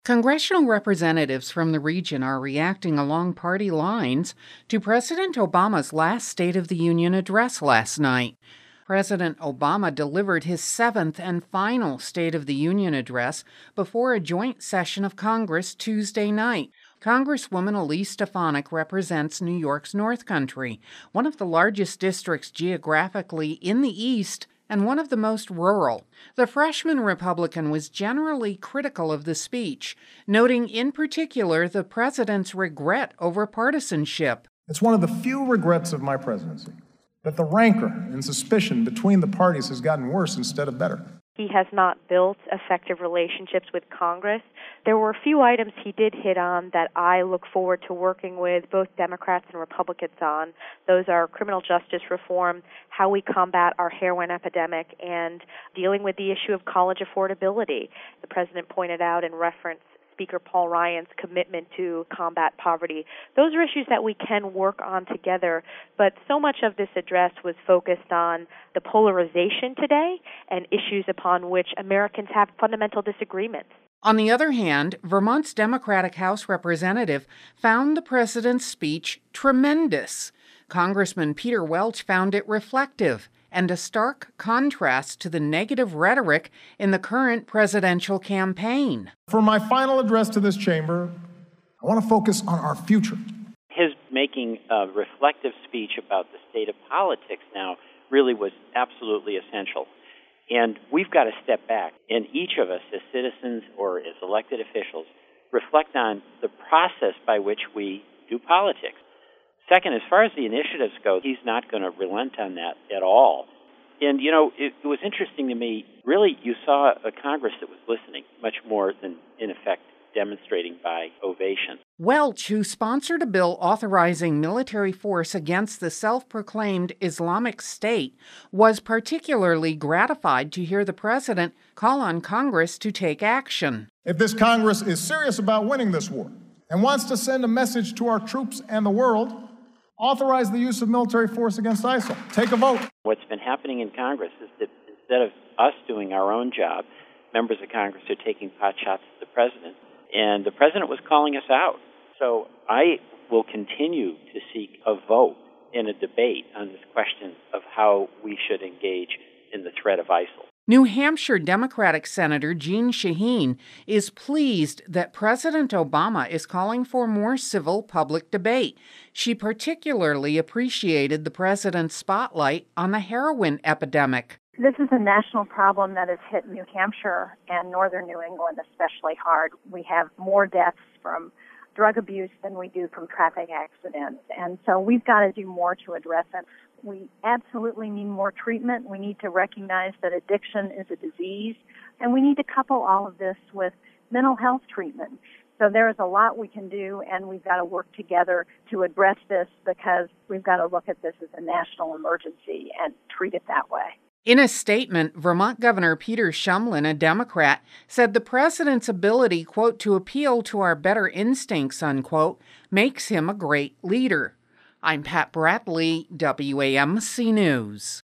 Congressional representatives from the region are reacting along party lines to President Obama's last State of the Union address last night. President Obama delivered his seventh and final State of the Union address before a joint session of Congress Tuesday night. Congresswoman Elise Stefanik represents New York's North Country, one of the largest districts geographically in the East and one of the most rural. The freshman Republican was generally critical of the speech, noting in particular the president's regret over partisanship. It's one of the few regrets of my presidency that the rancor and suspicion between the parties has gotten worse instead of better. He has not built effective relationships with Congress. There were a few items he did hit on that I look forward to working with both Democrats and Republicans on. Those are criminal justice reform, how we combat our heroin epidemic, and dealing with the issue of college affordability. The president pointed out in reference Speaker Paul Ryan's commitment to combat poverty. Those are issues that we can work on together, but so much of this address was focused on the polarization today and issues upon which Americans have fundamental disagreements. On the other hand, Vermont's Democratic House representative found the president's speech tremendous. Congressman Peter Welch found it reflective and a stark contrast to the negative rhetoric in the current presidential campaign. For my final address to this chamber, I want to focus on our future. His making a reflective speech about the state of politics now really was absolutely essential. And we've got to step back, and each of us as citizens or as elected officials reflect on the process by which we do politics. Second, as far as the initiatives go, he's not going to relent on that at all. And, it was interesting to me, really, you saw a Congress that was listening much more than, in effect, demonstrating by ovation. Welch, who sponsored a bill authorizing military force against the self-proclaimed Islamic State, was particularly gratified to hear the president call on Congress to take action. If this Congress is serious about winning this war and wants to send a message to our troops and the world, authorize the use of military force against ISIL. Take a vote. What's been happening in Congress is that instead of us doing our own job, members of Congress are taking pot shots at the president, and the president was calling us out. So I will continue to seek a vote in a debate on this question of how we should engage in the threat of ISIL. New Hampshire Democratic Senator Jeanne Shaheen is pleased that President Obama is calling for more civil public debate. She particularly appreciated the president's spotlight on the heroin epidemic. This is a national problem that has hit New Hampshire and northern New England especially hard. We have more deaths from drug abuse than we do from traffic accidents, and so we've got to do more to address it. We absolutely need more treatment. We need to recognize that addiction is a disease, and we need to couple all of this with mental health treatment. So there is a lot we can do, and we've got to work together to address this because we've got to look at this as a national emergency and treat it that way. In a statement, Vermont Governor Peter Shumlin, a Democrat, said the president's ability, quote, to appeal to our better instincts, unquote, makes him a great leader. I'm Pat Bradley, WAMC News.